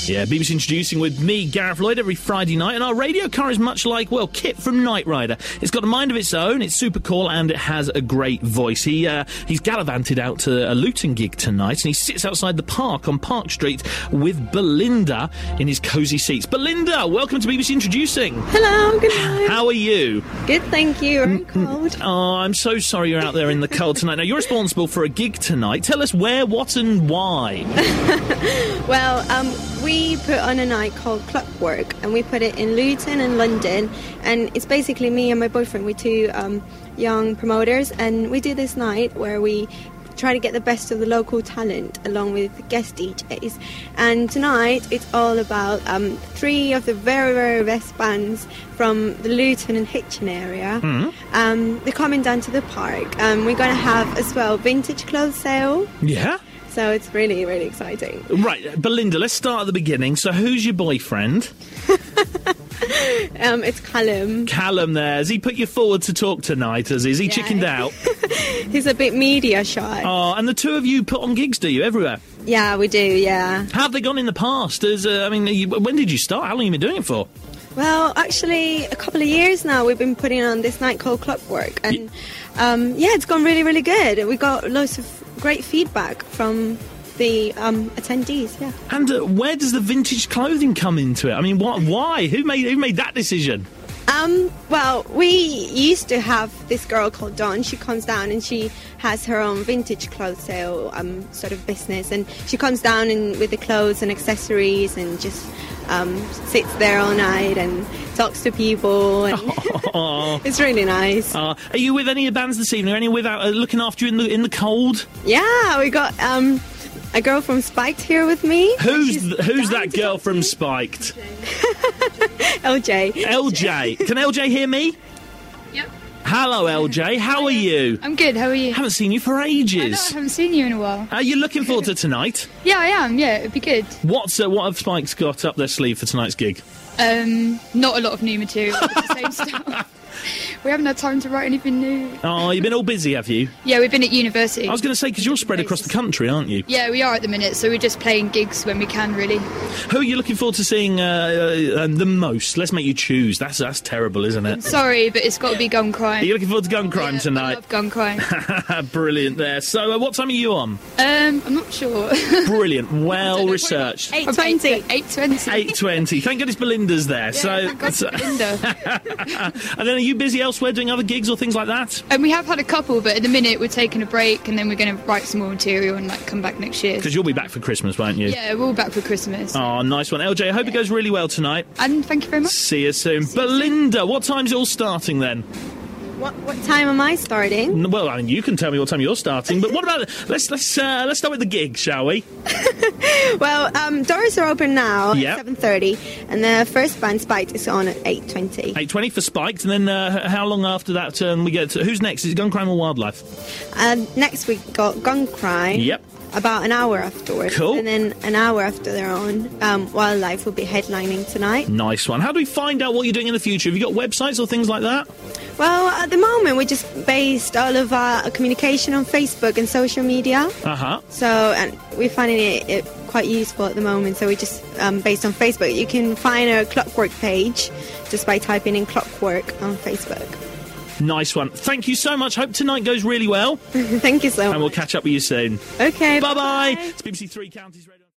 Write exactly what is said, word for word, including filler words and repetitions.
Yeah, B B C Introducing with me, Gareth Lloyd, every Friday night, and our radio car is much like, well, Kit from Knight Rider. It's got a mind of its own, it's super cool, and it has a great voice. He uh, He's gallivanted out to a Luton gig tonight, and he sits outside the park on Park Street with Belinda in his cosy seats. Belinda, welcome to B B C Introducing. Hello, good night. How are you? Good, thank you. Very cold. Oh, I'm so sorry you're out there in the cold tonight. Now, you're responsible for a gig tonight. Tell us where, what, and why. Well, um, we put on a night called Clockwork, and we put it in Luton and London, and it's basically me and my boyfriend, we're two um, young promoters, and we do this night where we try to get the best of the local talent along with guest D Js. And tonight it's all about um, three of the very, very best bands from the Luton and Hitchin area. Mm-hmm. Um, they're coming down to the park. Um, we're going to have as well vintage clothes sale. Yeah? So it's really, really exciting. Right, Belinda, let's start at the beginning. So who's your boyfriend? um, it's Callum. Callum there. Has he put you forward to talk tonight? Has he, Has he yeah. chickened out? He's a bit media shy. Oh, and the two of you put on gigs, do you, everywhere? Yeah, we do, yeah. How have they gone in the past? As, uh, I mean, you, when did you start? How long have you been doing it for? Well, actually, a couple of years now we've been putting on this night called Clockwork. And, um, yeah, it's gone really, really good. We got loads of great feedback from the um, attendees, yeah. And uh, where does the vintage clothing come into it? I mean, what, why? Who made who made that decision? Um, well, we used to have this girl called Dawn. She comes down and she has her own vintage clothes sale um, sort of business, and she comes down and, with the clothes and accessories and just um, sits there all night and talks to people, and it's really nice. Uh, are you with any of the bands this evening? Are any without uh, looking after you in the in the cold? Yeah, we got um, a girl from Spiked here with me. Who's th- who's that girl from Spiked? L J. L J. Can L J hear me? Yep. Hello, L J. How are you? I'm good. How are you? Haven't seen you for ages. I know, I haven't seen you in a while. Are you looking forward to tonight? Yeah, I am. Yeah, it'd be good. What's uh, what have Spikes got up their sleeve for tonight's gig? Um, not a lot of new material. It's the same stuff. We haven't had time to write anything new. Oh, you've been all busy, have you? Yeah, we've been at university. I was going to say, because you're spread across the country, aren't you? Yeah, we are at the minute, so we're just playing gigs when we can, really. Who are you looking forward to seeing uh, uh, the most? Let's make you choose. That's that's terrible, isn't it? Sorry, but it's got to be Gun Crime. Are you looking forward to Gun Crime yeah, tonight? I love Gun Crime. Brilliant there. So, uh, what time are you on? Um, I'm not sure. Brilliant. Well researched. eight twenty. eight twenty. eight twenty. Thank goodness Belinda's there. Yeah, so, thank God so Belinda. And then are you busy elsewhere doing other gigs or things like that? And we have had a couple, but at the minute we're taking a break, and then we're going to write some more material and like come back next year. Because you'll be back for Christmas, won't you? Yeah, we're all back for Christmas. Oh, nice one. L J, I hope yeah. it goes really well tonight. And thank you very much. See you soon. See Belinda, you soon. What time's it all starting then? What what time am I starting? Well, I mean, you can tell me what time you're starting, but what about let's let's uh, let's start with the gig, shall we? Well, um, doors are open now yep. at seven thirty, and the first band, Spiked, is on at eight twenty. eight twenty for Spiked, and then uh, how long after that um, we get to, who's next? Is it Gun Crime or Wildlife? Uh, next week got Gun Crime. Yep. About an hour afterwards. Cool. And then an hour after they're on, um, Wildlife will be headlining tonight. Nice one. How do we find out what you're doing in the future? Have you got websites or things like that? Well, at the moment, we just based all of our communication on Facebook and social media. Uh-huh. So, and we're finding it, it quite useful at the moment, so we just um, based on Facebook. You can find our Clockwork page just by typing in Clockwork on Facebook. Nice one. Thank you so much. Hope tonight goes really well. Thank you so much. And we'll catch up with you soon. Okay. Bye-bye. Bye. It's B B C Three Counties Radio.